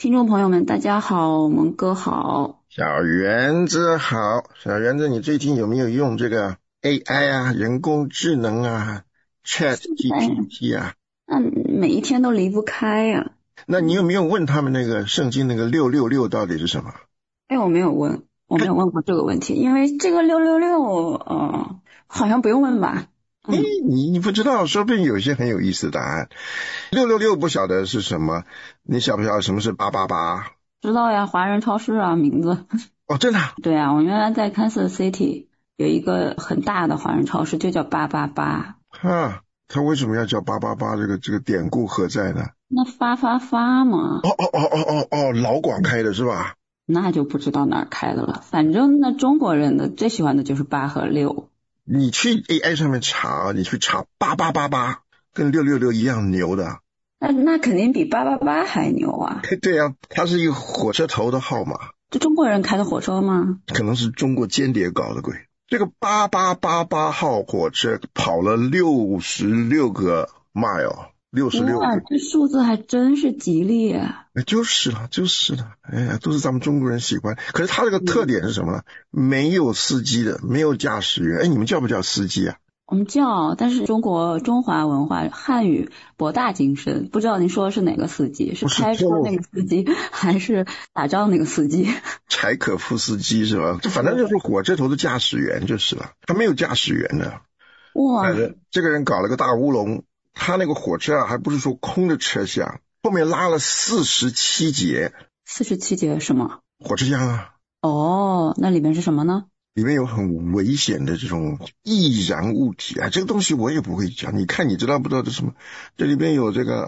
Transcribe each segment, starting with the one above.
听众朋友们，大家好，蒙哥好。 小园子好，小园子，你最近有没有用这个 AI 啊，人工智能啊，Chat 哎， GPT 啊？ 那每一天都离不开呀。 那你有没有问他们那个圣经那个666到底是什么？ 哎，我没有问过这个问题，因为这个666，好像不用问吧？ 诶， 嗯， 你不知道，说不定有一些很有意思的答案。666不晓得是什么，你晓不晓得什么是888？ 知道呀，华人超市啊，名字。 哦，真的啊？ 对啊，我原来在 Kansas City 有一个很大的华人超市，就叫888。 他为什么要叫888？这个典故何在呢？ 那发嘛， 老广开的是吧？ 那就不知道哪儿开的了。反正那中国人的最喜欢的就是8和6。 你去 AI 上面查，你去查8888，跟666一样牛的。 那肯定比888还牛啊！ 对啊，它是一个火车头的号码， 这中国人开的火车吗？ 可能是中国间谍搞的鬼。这个8888号火车跑了66个 mile，66 哇， 个， 这数字还真是吉利啊！ 就是了，哎呀，都是咱们中国人喜欢。可是它这个特点是什么呢？没有司机的，没有驾驶员。哎，你们叫不叫司机啊？ 我们叫，但是中国中华文化汉语博大精深，不知道您说的是哪个司机？是不是开车那个司机，还是打仗那个司机？ 柴可夫斯基是吧？反正就是火车头的驾驶员就是了，他没有驾驶员的。 哇， 反正这个人搞了个大乌龙，他那个火车啊，还不是说空的车厢，后面拉了47节 47节什么？ 火车厢啊， 哦，那里面是什么呢？ 里面有很危险的这种易燃物体啊，这个东西我也不会讲，你看你知道不知道这是什么？这里边有这个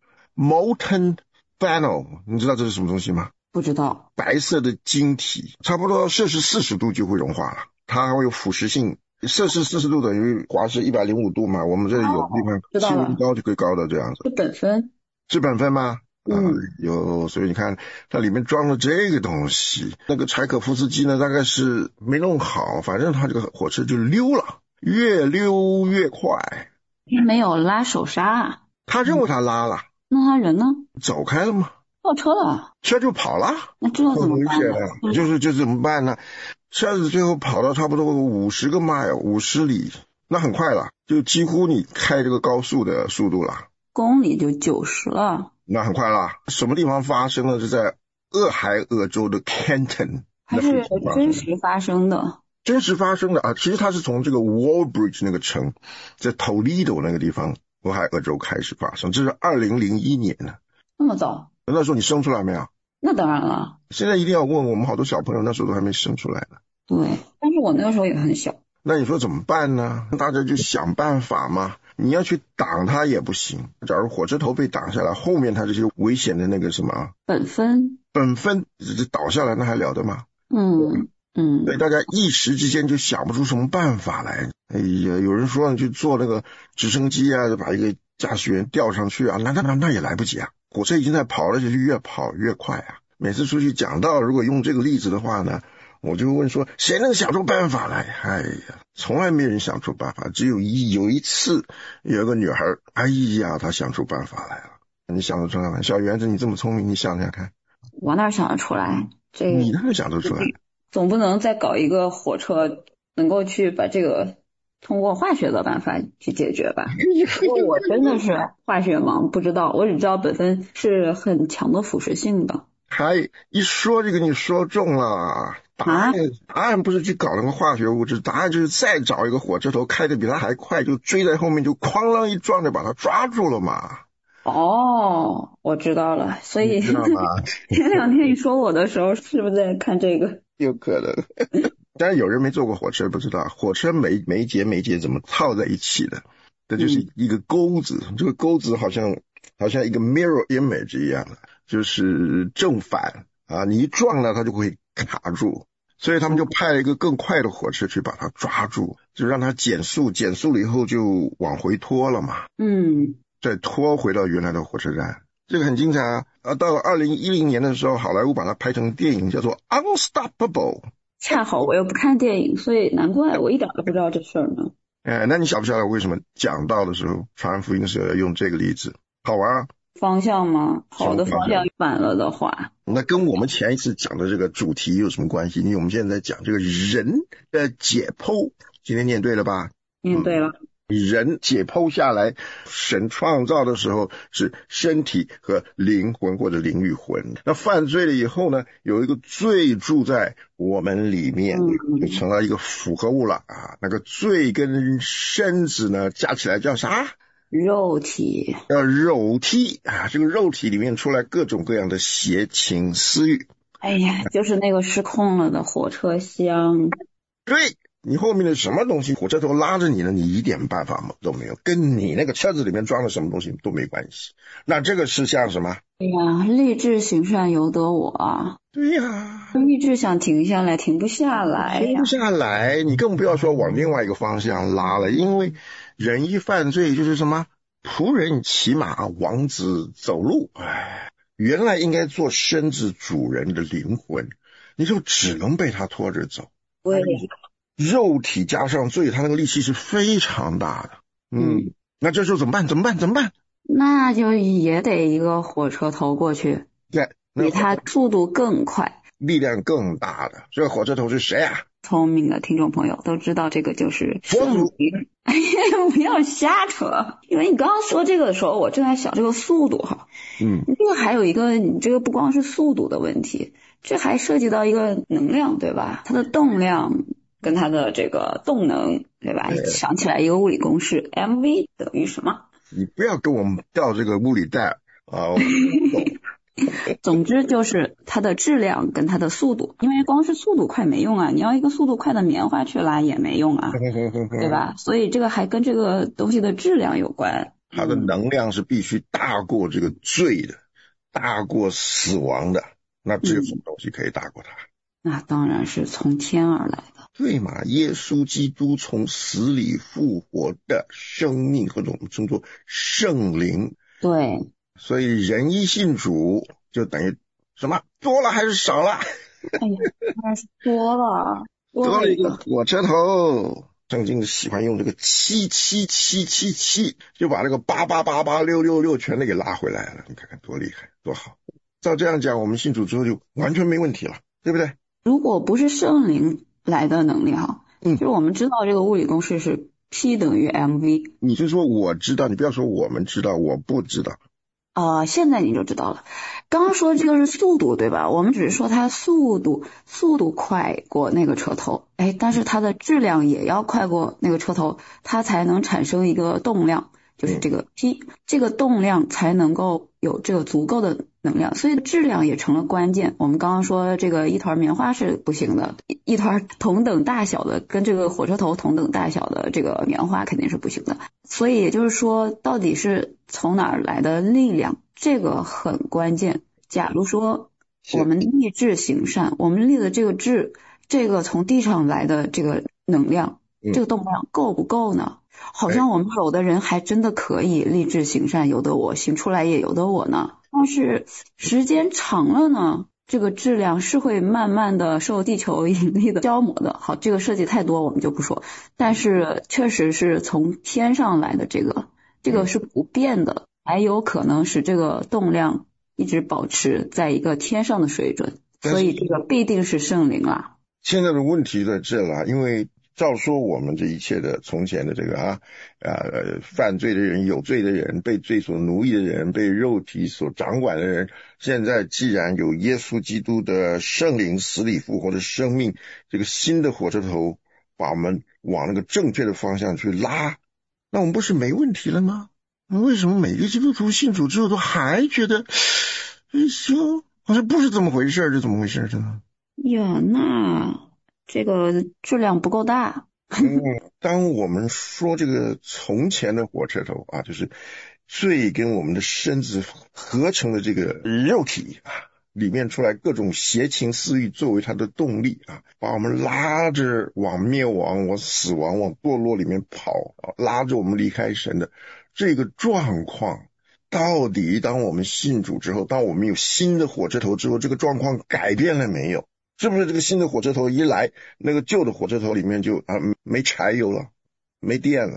molten phenol， 你知道这是什么东西吗？ 不知道。 白色的晶体，差不多摄氏40度就会融化了，它还会有腐蚀性。摄氏40度等于华氏105度嘛，我们这里有的地方知道了， 气温高就会高到这样子。 是本分。 是本分吗？所以你看它里面装了这个东西，那个柴可夫斯基呢，大概是没弄好，反正他这个火车就溜了，越溜越快。 没有拉手刹啊。 他认为他拉了， 那他人呢？ 走开了吗？ 倒车了。 车就跑了， 那这怎很危么办呢？ 险的，就怎么办呢？车子最后跑到差不多50个 mile，50里，那很快了，就几乎你开这个高速的速度了。 公里就90了。 那很快了，什么地方发生了？是在俄亥俄州的 Canton， 还是真实发生的？ 真实发生的啊！其实它是从这个 Wallbridge 那个城，在 Toledo 那个地方，俄亥俄州开始发生，这是2001年呢。 那么早？ 那时候你生出来没有？ 那当然了。 现在一定要问我们好多小朋友，那时候都还没生出来呢。 对，但是我那个时候也很小。 那你说怎么办呢？大家就想办法嘛。你要去挡它也不行，假如火车头被挡下来，后面它这些危险的那个什么本分这倒下来，那还了得吗？对，大家一时之间就想不出什么办法来。哎呀，有人说你去坐那个直升机啊，就把一个驾驶员吊上去啊，那也来不及啊，火车已经在跑了，就是越跑越快啊。每次出去讲到，如果用这个例子的话呢，我就问说，谁能想出办法来？哎呀，从来没人想出办法，只有有一次，有个女孩，哎呀，她想出办法来了。你想得出来吗？小园子，你这么聪明，你想想看。 我哪想得出来？ 你哪能想得出来？ 总不能再搞一个火车能够去把这个通过化学的办法去解决吧？我真的是化学盲，不知道，我只知道本分是很强的腐蚀性的。 还一说这个你说中了，答案不是去搞那个化学物质，答案就是再找一个火车头开的比他还快，就追在后面，就哐啷一撞就把他抓住了嘛。 哦，我知道了，所以知道吗？ 前2天你说我的时候，是不是在看这个？ 有可能。当然有人没坐过火车不知道，火车每一节怎么套在一起的，这就是一个钩子，这个钩子好像一个 mirror image 一样的，就是正反啊，你一撞呢它就会卡住，所以他们就派了一个更快的火车去把它抓住，就让它减速了以后就往回拖了嘛，再拖回到原来的火车站。这个很精彩啊！到了2010年的时候，好莱坞把它拍成电影，叫做 Unstoppable。 恰好我又不看电影，所以难怪我一点都不知道这事儿呢。 那你晓不晓得为什么讲到的时候，传福音的时候要用这个例子？好玩啊！ 方向吗？好的方向反了的话， 那跟我们前一次讲的这个主题有什么关系？因为我们现在在讲这个人的解剖，今天念对了吧？ 对了。 人解剖下来，神创造的时候是身体和灵魂或者灵与魂，那犯罪了以后呢，有一个罪住在我们里面，就成了一个复合物了啊。那个罪跟身子呢加起来叫啥？ 肉体。 叫肉体啊，这个肉体里面出来各种各样的邪情私欲。 哎呀，就是那个失控了的火车厢。 对，你后面的什么东西火车头拉着你呢，你一点办法都没有，跟你那个车子里面装的什么东西都没关系。那这个是像什么？ 哎呀，立志行善由得我啊。 对呀， 立志想停下来停不下来呀， 停不下来，你更不要说往另外一个方向拉了，因为人一犯罪就是什么仆人骑马，王子走路。哎，原来应该做身子主人的灵魂，你就只能被他拖着走。 对， 肉体加上罪，他那个力气是非常大的。那这时候怎么办？ 那就也得一个火车头过去， 对， 比他速度更快， 力量更大的。这个火车头是谁啊？ 聪明的听众朋友都知道，这个就是佛祖。 哎呀，不要瞎扯，因为你刚刚说这个的时候，我正在想这个速度哈。这个还有一个，你这个不光是速度的问题，这还涉及到一个能量，对吧？它的动量跟它的这个动能，对吧？想起来一个物理公式 ，mv 等于什么？ 你不要跟我们掉这个物理带啊！ 总之就是它的质量跟它的速度，因为光是速度快没用啊，你要一个速度快的棉花去拉也没用啊，对吧？所以这个还跟这个东西的质量有关。 它的能量是必须大过这个罪的，大过死亡的。那只有什么东西可以大过它？ 那当然是从天而来的。 对嘛，耶稣基督从死里复活的生命，或者我们称作圣灵。 对， 所以人一信主就等于什么？多了还是少了？ 哎呀，那是多了一个火车头。圣经喜欢用这个77777，就把这个8888666全都给拉回来了。你看看多厉害，多好！照这样讲，我们信主之后就完全没问题了，对不对？ 如果不是圣灵来的能力哈，就是我们知道这个物理公式是 P 等于 mv。 你是说我知道，你不要说我们知道，我不知道。 现在你就知道了。刚刚说这个是速度，对吧？我们只是说它速度快过那个车头，但是它的质量也要快过那个车头，它才能产生一个动量，就是这个 P，这个动量才能够有这个足够的能量，所以质量也成了关键。我们刚刚说这个一团棉花是不行的，一团同等大小的跟这个火车头同等大小的这个棉花肯定是不行的。所以也就是说，到底是从哪儿来的力量，这个很关键。假如说我们立志行善，我们立的这个志，这个从地上来的这个能量，这个动量够不够呢？好像我们有的人还真的可以立志行善由得我，行出来也由得我呢。但是时间长了呢，这个质量是会慢慢的受地球引力的消磨的。好，这个设计太多我们就不说，但是确实是从天上来的这个是不变的，还有可能使这个动量一直保持在一个天上的水准，所以这个必定是圣灵啊。 现在的问题在这了，因为照说我们这一切的从前的这个犯罪的人、有罪的人、被罪所奴役的人、被肉体所掌管的人，现在既然有耶稣基督的圣灵死里复活的生命，这个新的火车头把我们往那个正确的方向去拉，那我们不是没问题了吗？为什么每个基督徒信主之后都还觉得好像不是这么回事，这怎么回事呢？ 呀，那这个质量不够大。 当我们说这个从前的火车头啊，就是罪跟我们的身子合成的这个肉体啊，里面出来各种邪情私欲作为它的动力啊，把我们拉着往灭亡、往死亡、往堕落里面跑啊，拉着我们离开神的这个状况，到底当我们信主之后，当我们有新的火车头之后，这个状况改变了没有？是不是这个新的火车头一来，那个旧的火车头里面就没柴油了，没电了，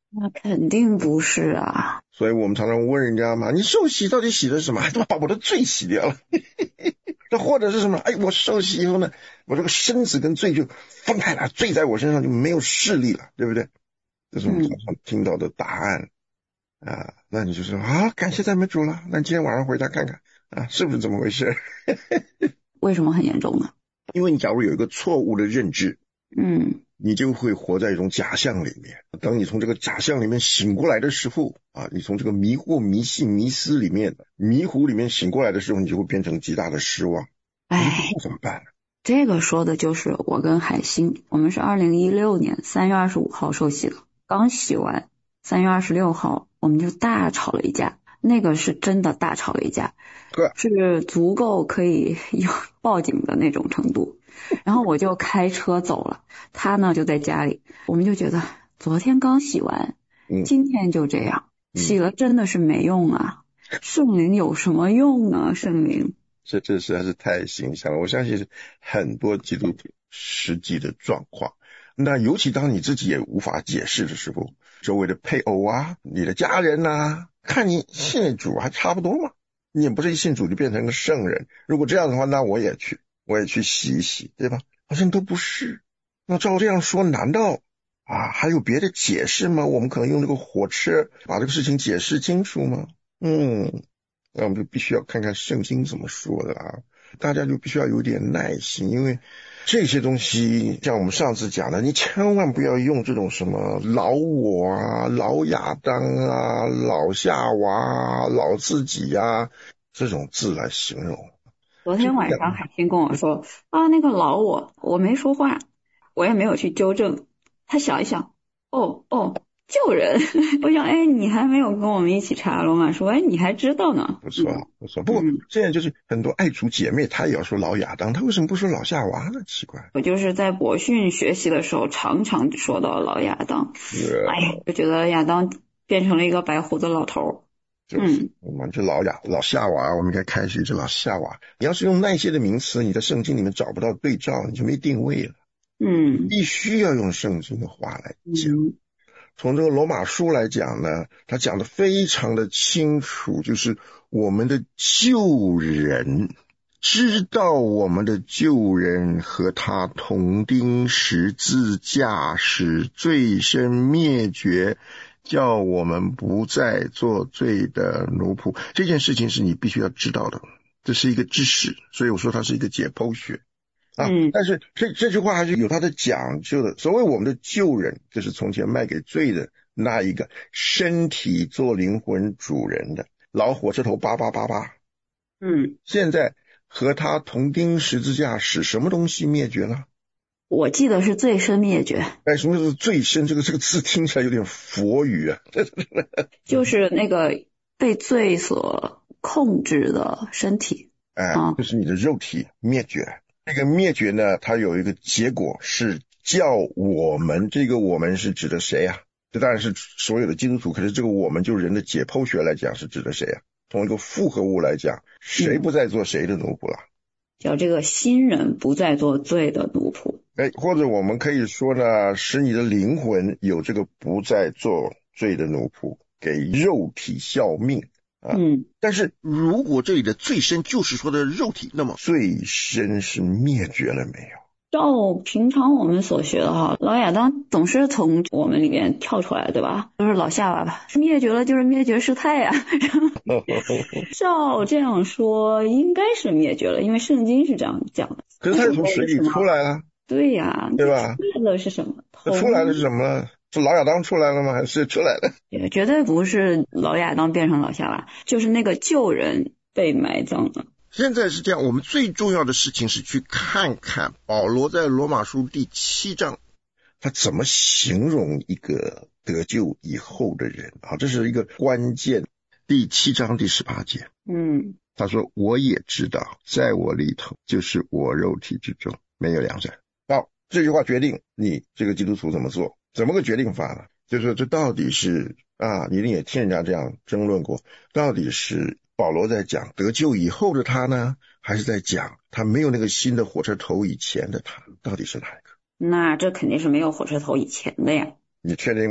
那肯定不是啊。 所以我们常常问人家嘛，你受洗到底洗的是什么？怎么把我的罪洗掉了？这或者是什么？哎，我受洗以后呢，我这个生死跟罪就分开了，罪在我身上就没有势力了，对不对？这是我们常常听到的答案啊。那你就说啊，感谢赞美主了，那今天晚上回家看看啊，是不是这么回事？ 为什么很严重呢？ 因为你假如有一个错误的认知，你就会活在一种假象里面。当你从这个假象里面醒过来的时候啊，你从这个迷惑、迷信、迷思里面、迷糊里面醒过来的时候，你就会变成极大的失望。 哎， 怎么办呢？ 这个说的就是我跟海星，我们是2016年3月25号受洗的，刚洗完3月26号我们就大吵了一架，那个是真的大吵了一架，是足够可以有报警的那种程度。然后我就开车走了，他呢就在家里，我们就觉得昨天刚洗完，今天就这样，洗了真的是没用啊，圣灵有什么用呢？圣灵这实在是太形象了，我相信是很多基督徒实际的状况。那尤其当你自己也无法解释的时候，周围的配偶啊，你的家人啊，看你信主还差不多嘛，你也不是一信主就变成个圣人。如果这样的话，那我也去洗一洗，对吧？好像都不是。那照这样说，难道还有别的解释吗？我们可能用这个火车把这个事情解释清楚吗？那我们就必须要看看圣经怎么说的啊。大家就必须要有点耐心，因为这些东西像我们上次讲的，你千万不要用这种什么老我啊、老亚当啊、老夏娃啊、老自己啊这种字来形容。 昨天晚上海星跟我说那个老我没说话，我也没有去纠正，他想一想，救人。我想你还没有跟我们一起查罗马书，你还知道呢。 不错。不过现在就是很多爱主姐妹她也要说老亚当，她为什么不说老夏娃呢？奇怪。 我就是在博训学习的时候常常说到老亚当，就觉得亚当变成了一个白胡子老头。 我们这老夏娃，我们应该开始这老夏娃。你要是用那些的名词，你在圣经里面找不到对照，你就没定位了。必须要用圣经的话来讲。从这个罗马书来讲呢，他讲的非常的清楚，就是我们的救人，知道我们的救人和他同钉十字架，使罪身灭绝，叫我们不再做罪的奴仆。这件事情是你必须要知道的，这是一个知识，所以我说它是一个解剖学但是这句话还是有它的讲究的。所谓我们的救人，就是从前卖给罪的那一个身体做灵魂主人的老火车头8888。现在和他同钉十字架，使什么东西灭绝呢？ 我记得是罪身灭绝。 什么是罪身？这个字听起来有点佛语啊。 就是那个被罪所控制的身体。 就是你的肉体灭绝。这个灭绝呢，它有一个结果是叫我们，这个我们是指的谁啊？这当然是所有的基督徒，可是这个我们就人的解剖学来讲是指的谁啊？从一个复合物来讲，谁不再做谁的奴仆了？ 叫这个新人不再做罪的奴仆。 或者我们可以说呢，使你的灵魂有这个不再做罪的奴仆，给肉体效命。但是如果这里的罪身就是说的肉体，那么罪身是灭绝了没有？ 照平常我们所学的老亚当总是从我们里面跳出来，对吧？就是老夏娃吧，是灭绝了，就是灭绝师太呀。照这样说应该是灭绝了，因为圣经是这样讲的。 可是他从水里出来了。 对呀， 对吧？ 出来的是什么？ 出来的是什么？是老亚当出来了吗？还是出来了？ 绝对不是老亚当变成老夏娃，就是那个旧人被埋葬了。 现在是这样，我们最重要的事情是去看看保罗在罗马书第7章他怎么形容一个得救以后的人这是一个关键。第7章第18节他说我也知道在我里头，就是我肉体之中没有良善。这句话决定你这个基督徒怎么做。怎么个决定法呢？就是说这到底是你一定也听人家这样争论过，到底是保罗在讲得救以后的他呢，还是在讲他没有那个新的火车头以前的他？到底是哪一个？ 那这肯定是没有火车头以前的呀。 你确定吗？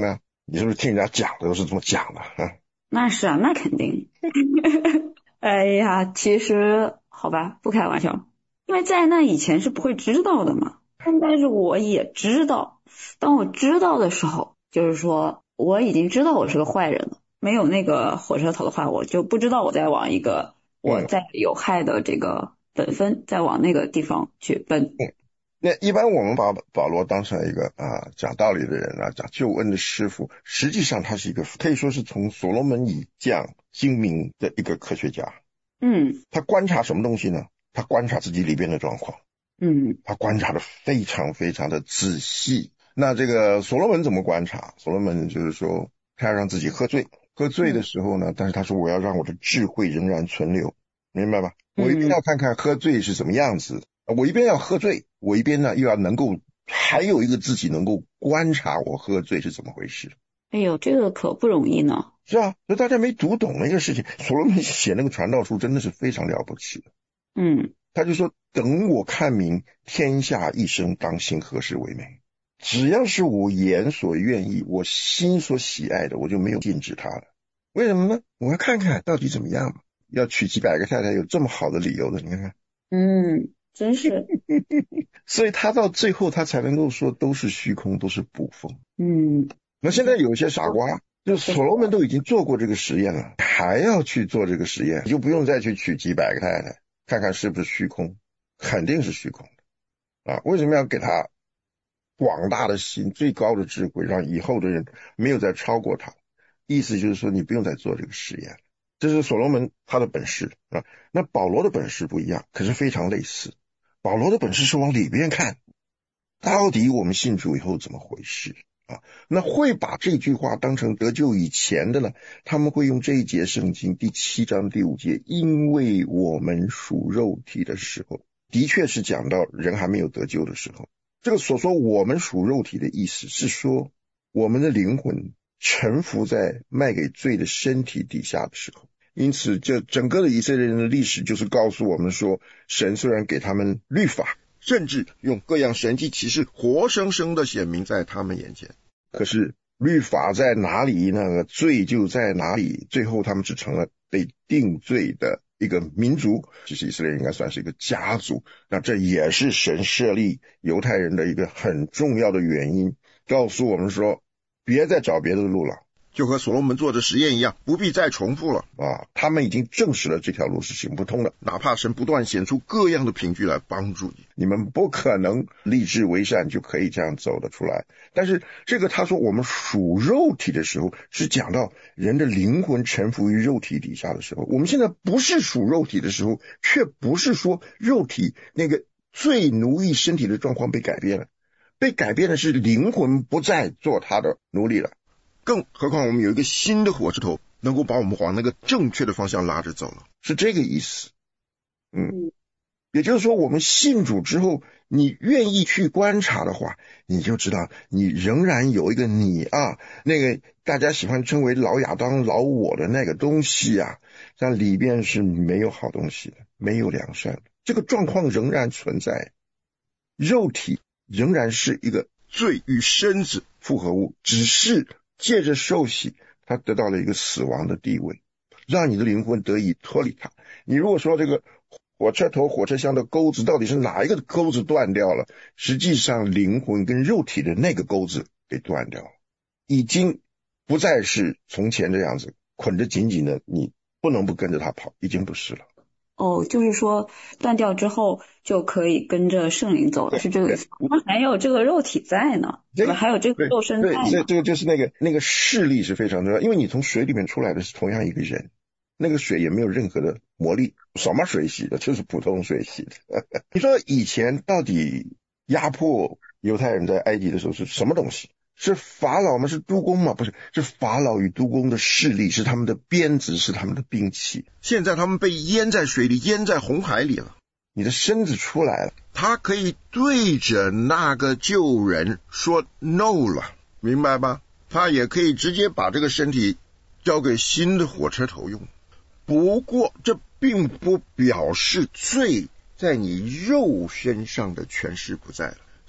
你是不是听人家讲的都是这么讲的啊？ 那是啊，那肯定。哎呀，其实好吧，不开玩笑，因为在那以前是不会知道的嘛。但是我也知道，当我知道的时候，就是说我已经知道我是个坏人了。没有那个火车头的话，我就不知道我在往一个我在有害的这个本分，在往那个地方去奔。 那一般我们把保罗当成一个讲道理的人啊，讲救恩的师傅，实际上他是一个可以说是从所罗门以降精明的一个科学家。他观察什么东西呢？他观察自己里边的状况。他观察的非常非常的仔细。那这个所罗门怎么观察？所罗门就是说他要让自己喝醉，喝醉的时候呢，但是他说我要让我的智慧仍然存留，明白吧？我一边要看看喝醉是什么样子，我一边要喝醉，我一边呢又要能够还有一个自己能够观察我喝醉是怎么回事。 哎呦，这个可不容易呢。 是啊，所以大家没读懂那个事情。所罗门写那个传道书真的是非常了不起的。他就说等我看明天下一生当行何事为美，只要是我眼所愿意，我心所喜爱的，我就没有禁止他了。为什么呢？我要看看到底怎么样嘛。要娶几百个太太有这么好的理由的，你看看。 真是。 所以他到最后他才能够说都是虚空，都是捕风。那现在有些傻瓜，就所罗门都已经做过这个实验了，还要去做这个实验，就不用再去娶几百个太太，看看是不是虚空，肯定是虚空的啊！为什么要给他广大的心、最高的智慧，让以后的人没有再超过他？意思就是说，你不用再做这个实验了。这是所罗门他的本事啊。那保罗的本事不一样，可是非常类似。保罗的本事是往里边看，到底我们信主以后怎么回事啊？那会把这句话当成得救以前的呢？他们会用这一节圣经第7章第5节，因为我们属肉体的时候，的确是讲到人还没有得救的时候。这个所说我们属肉体的意思是说，我们的灵魂臣服在卖给罪的身体底下的时候。因此这整个的以色列人的历史就是告诉我们说，神虽然给他们律法，甚至用各样神迹奇事活生生的显明在他们眼前，可是律法在哪里，那个罪就在哪里，最后他们只成了被定罪的一个民族。其实以色列应该算是一个家族，那这也是神设立犹太人的一个很重要的原因，告诉我们说别再找别的路了，就和所罗门做的实验一样，不必再重复了啊！他们已经证实了这条路是行不通的，哪怕神不断显出各样的凭据来帮助你，你们不可能立志为善就可以这样走得出来。但是这个他说我们属肉体的时候，是讲到人的灵魂臣服于肉体底下的时候。我们现在不是属肉体的时候，却不是说肉体那个最奴役身体的状况被改变了，被改变的是灵魂不再做他的奴隶了。更何况我们有一个新的火车头，能够把我们往那个正确的方向拉着走了，是这个意思。也就是说我们信主之后，你愿意去观察的话，你就知道你仍然有一个你啊，那个大家喜欢称为老亚当老我的那个东西啊，在里边是没有好东西的，没有良善的，这个状况仍然存在。肉体仍然是一个罪与身子复合物，只是借着受洗他得到了一个死亡的地位，让你的灵魂得以脱离它。你如果说这个火车头火车厢的钩子到底是哪一个钩子断掉了，实际上灵魂跟肉体的那个钩子给断掉了，已经不再是从前这样子捆着紧紧的，你不能不跟着他跑，已经不是了。 就是说断掉之后就可以跟着圣灵走了，是这个意思。那还有这个肉体在呢，对吧？还有这个肉身在呢。 这个就是那个势力是非常重要，因为你从水里面出来的是同样一个人，那个水也没有任何的魔力，什么水洗的，就是普通水洗的。你说以前到底压迫犹太人在埃及的时候是什么东西？是法老吗？是督工吗？不是，是法老与督工的势力，是他们的鞭子，是他们的兵器。现在他们被淹在水里，淹在红海里了，你的身子出来了，他可以对着那个旧人说 no 了，明白吧？他也可以直接把这个身体交给新的火车头用。不过这并不表示罪在你肉身上的权势不在了。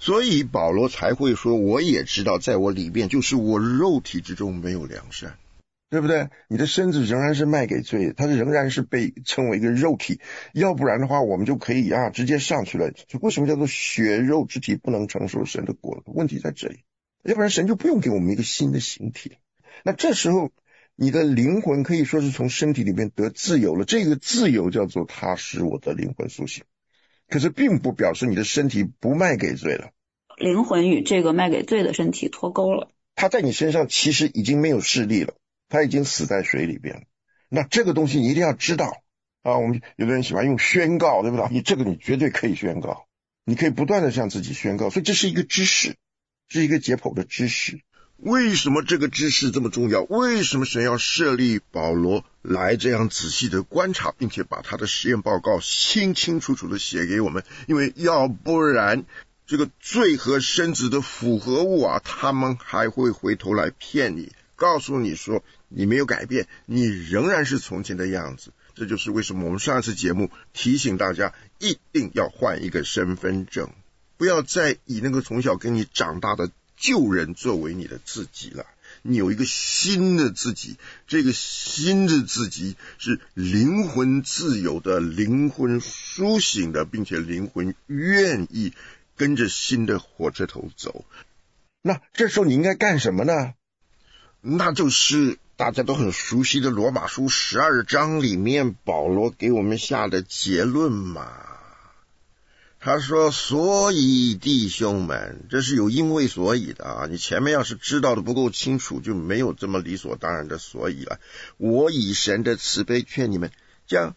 所以保罗才会说，我也知道在我里面，就是我肉体之中没有良善，对不对？你的身子仍然是卖给罪的，它仍然是被称为一个肉体，要不然的话我们就可以直接上去了。为什么叫做血肉之体不能承受神的国？问题在这里，要不然神就不用给我们一个新的形体。那这时候你的灵魂可以说是从身体里面得自由了，这个自由叫做他使我的灵魂苏醒，可是并不表示你的身体不卖给罪了， 灵魂与这个卖给罪的身体脱钩了， 他在你身上其实已经没有势力了，他已经死在水里边了。那这个东西你一定要知道我们有的人喜欢用宣告，对不对？你这个你绝对可以宣告，你可以不断的向自己宣告，所以这是一个知识，是一个解剖的知识。为什么这个知识这么重要？为什么神要设立保罗来这样仔细的观察，并且把他的实验报告清清楚楚的写给我们？因为要不然这个罪和身子的复合物他们还会回头来骗你，告诉你说你没有改变，你仍然是从前的样子。这就是为什么我们上一次节目提醒大家一定要换一个身份证，不要再以那个从小跟你长大的旧人作为你的自己了，你有一个新的自己，这个新的自己是灵魂自由的，灵魂苏醒的，并且灵魂愿意跟着新的火车头走。那这时候你应该干什么呢？那就是大家都很熟悉的罗马书12章里面保罗给我们下的结论嘛。他说，所以弟兄们，这是有因为所以的你前面要是知道的不够清楚，就没有这么理所当然的所以了。我以神的慈悲劝你们，将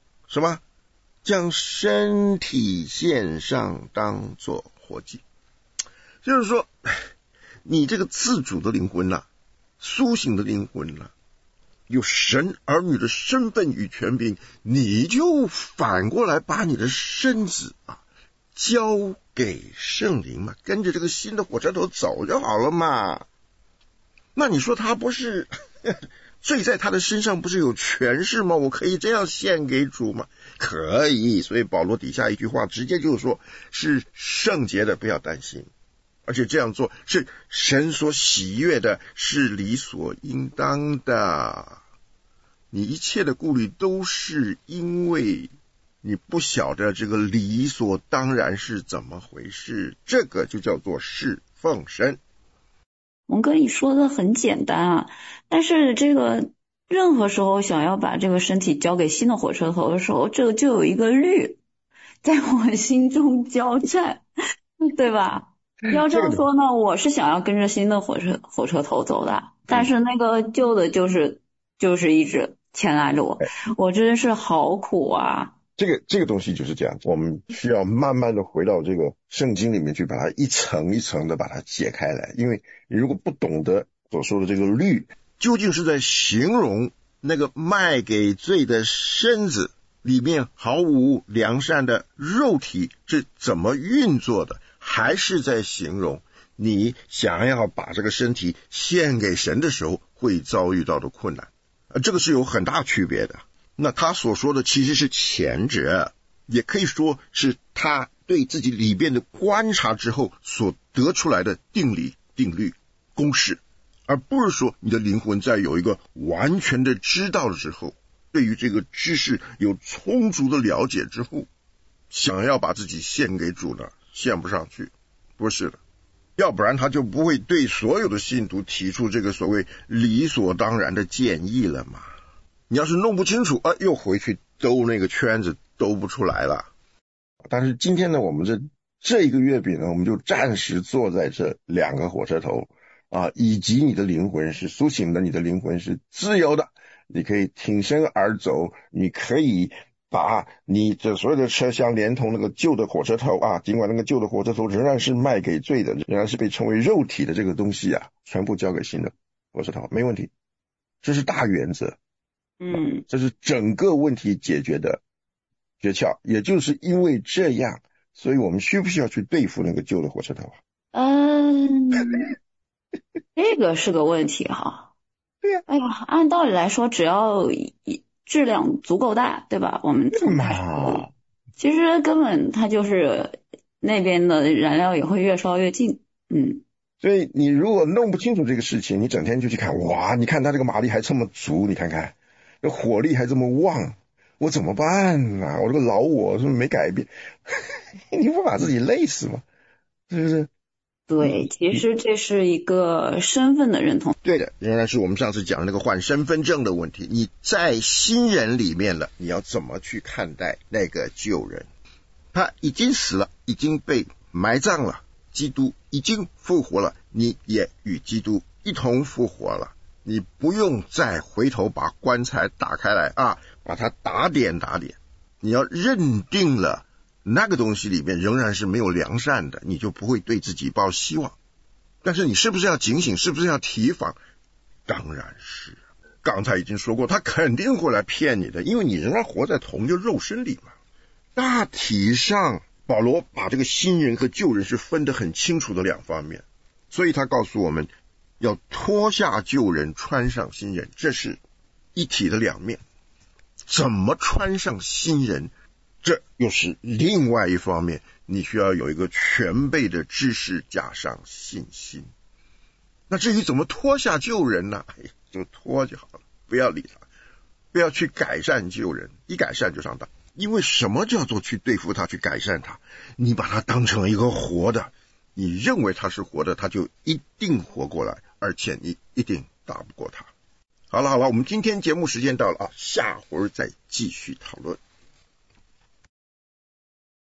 身体献上当作活祭。就是说，你这个自主的灵魂苏醒的灵魂有神儿女的身份与权柄，你就反过来把你的身子交给圣灵嘛，跟着这个新的火车头走就好了嘛。那你说他不是罪在他的身上不是有权势吗？我可以这样献给主吗？可以。所以保罗底下一句话直接就说，是圣洁的，不要担心，而且这样做是神所喜悦的，是理所应当的。你一切的顾虑都是因为你不晓得这个理所当然是怎么回事，这个就叫做侍奉神。 蒙哥你说的很简单但是这个任何时候想要把这个身体交给新的火车头的时候，这个就有一个律在我心中交战，对吧？要这么说呢，我是想要跟着新的火车头走的，但是那个旧的就是一直牵拉着我，我真是好苦这个东西就是这样，我们需要慢慢的回到这个圣经里面去，把它一层一层的把它解开来。因为你如果不懂得所说的这个律究竟是在形容那个卖给罪的身子里面毫无良善的肉体是怎么运作的，还是在形容你想要把这个身体献给神的时候会遭遇到的困难。这个是有很大区别的。那他所说的其实是前者，也可以说是他对自己里边的观察之后所得出来的定理、定律、公式，而不是说你的灵魂在有一个完全的知道了之后，对于这个知识有充足的了解之后，想要把自己献给主呢，献不上去，不是的。要不然他就不会对所有的信徒提出这个所谓理所当然的建议了嘛。你要是弄不清楚又回去兜那个圈子兜不出来了。但是今天呢，我们这一个月饼呢，我们就暂时坐在这两个火车头以及你的灵魂是苏醒的，你的灵魂是自由的，你可以挺身而走，你可以把你这所有的车厢连同那个旧的火车头尽管那个旧的火车头仍然是卖给罪的，仍然是被称为肉体的这个东西全部交给新的火车头，没问题。这是大原则。这是整个问题解决的诀窍。也就是因为这样，所以我们需不需要去对付那个旧的火车头这个是个问题对呀。哎呀，按道理来说，只要质量足够大，对吧？我们从其实根本它就是那边的燃料也会越烧越近。 所以你如果弄不清楚这个事情，你整天就去看，哇，你看他这个马力还这么足，你看看这火力还这么旺，我怎么办啊？我这个老我是不是没改变？你不把自己累死吗？是不是？ 对，其实这是一个身份的认同。 对的，仍然是我们上次讲的那个换身份证的问题。你在新人里面了，你要怎么去看待那个旧人？他已经死了，已经被埋葬了，基督已经复活了，你也与基督一同复活了。你不用再回头把棺材打开来啊，把它打点打点。你要认定了那个东西里面仍然是没有良善的，你就不会对自己抱希望。但是你是不是要警醒，是不是要提防？当然是。刚才已经说过，他肯定会来骗你的，因为你仍然活在同一个肉身里嘛。大体上保罗把这个新人和旧人是分得很清楚的两方面，所以他告诉我们要脱下旧人，穿上新人，这是一体的两面。怎么穿上新人，这又是另外一方面，你需要有一个全备的知识加上信心。那至于怎么脱下旧人呢？就脱就好了，不要理他，不要去改善旧人，一改善就上当。因为什么叫做去对付他，去改善他？你把他当成一个活的，你认为他是活的，他就一定活过来，而且你一定打不过他。好了，我们今天节目时间到了啊，下回再继续讨论。